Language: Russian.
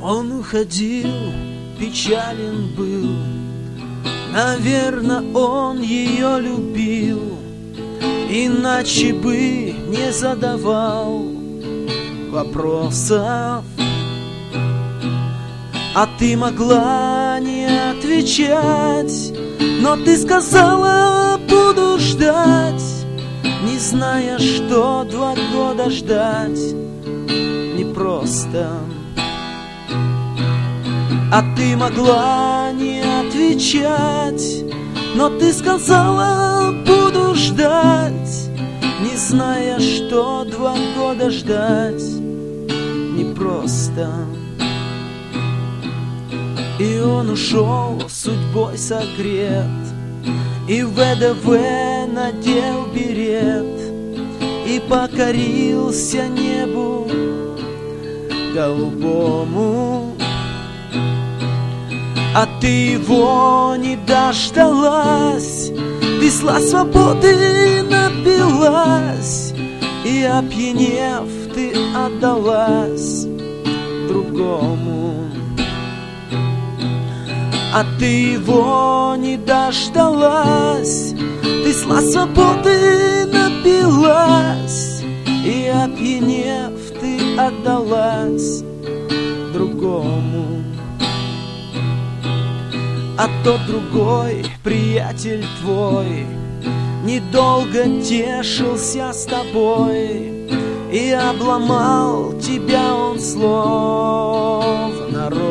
Он уходил, печален был. Наверно, он ее любил, иначе бы не задавал вопросов. А ты могла не отвечать, но ты сказала: буду ждать, не зная, что 2 года ждать непросто. А ты могла не отвечать, но ты сказала: буду ждать, не зная, что 2 года ждать непросто. И он ушел, судьбой согрет, и в ВДВ надел берет, и покорился небу голубому. А ты его не дождалась, ты сла свободы напилась, и, опьянев, ты отдалась другому. А ты его не дождалась, ты сла свободы напилась, и, опьянев, ты отдалась другому. А тот другой, приятель твой, недолго тешился с тобой, и обломал тебя он словно рог.